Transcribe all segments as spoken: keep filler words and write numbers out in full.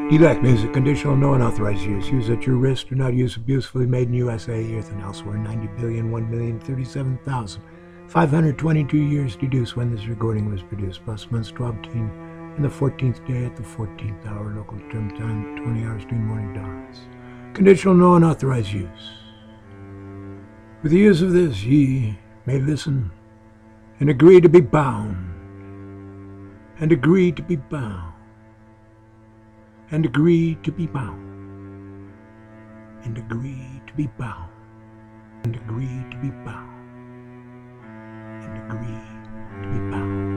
D-L E C music, conditional, no unauthorized use. Use at your risk. Do not use abusively. Made in U S A, Earth and elsewhere. ninety billion, one million, thirty-seven thousand, five hundred twenty-two years deduced when this recording was produced. Plus months twelve, teen, and the fourteenth day at the fourteenth hour. Local term time, twenty hours between morning dawns. Conditional, no unauthorized use. With the use of this, ye may listen and agree to be bound. And agree to be bound. And agree to be bound. And agree to be bound. And agree to be bound. And agree to be bound.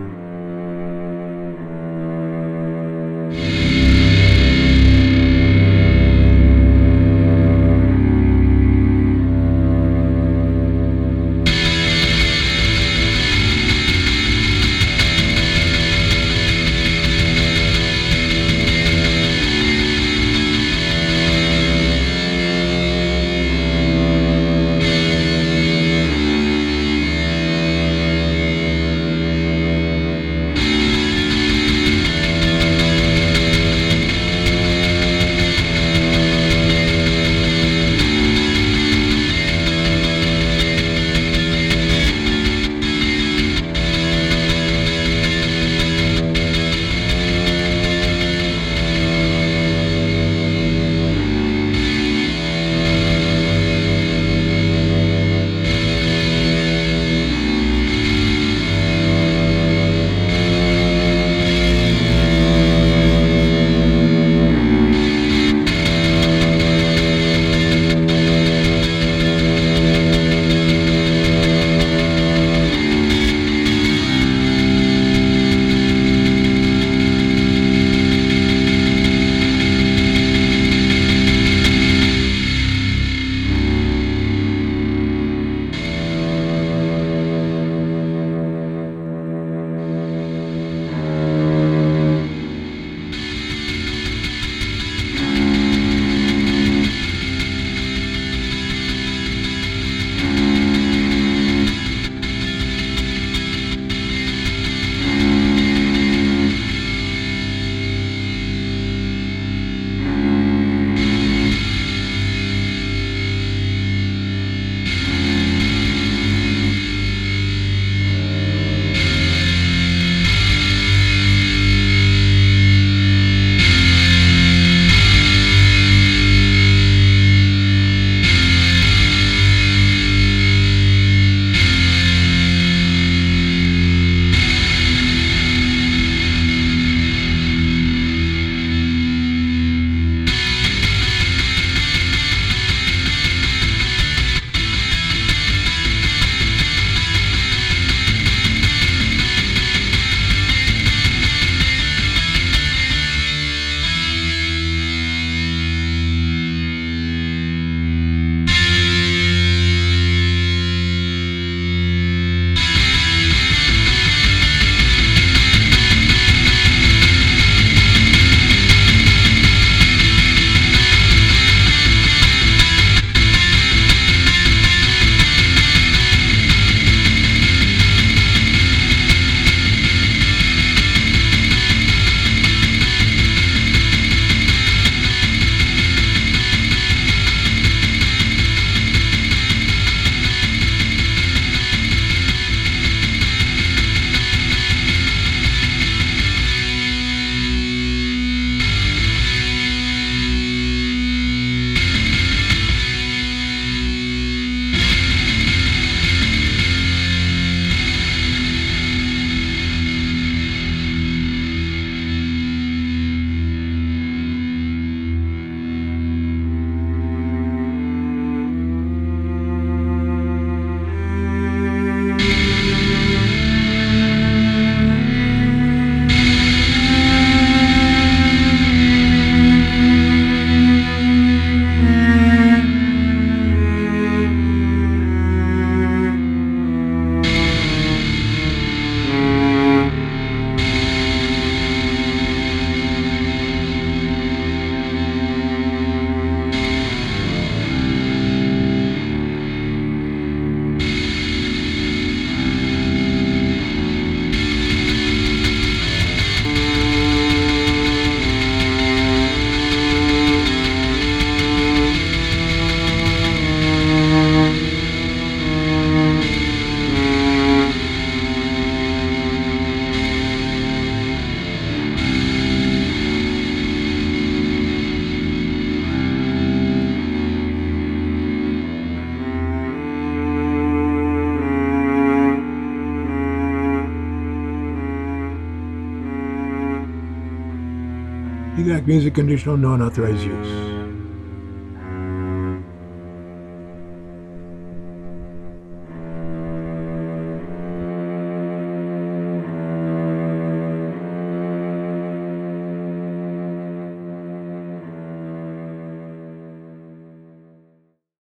Exact music conditional, no unauthorized use.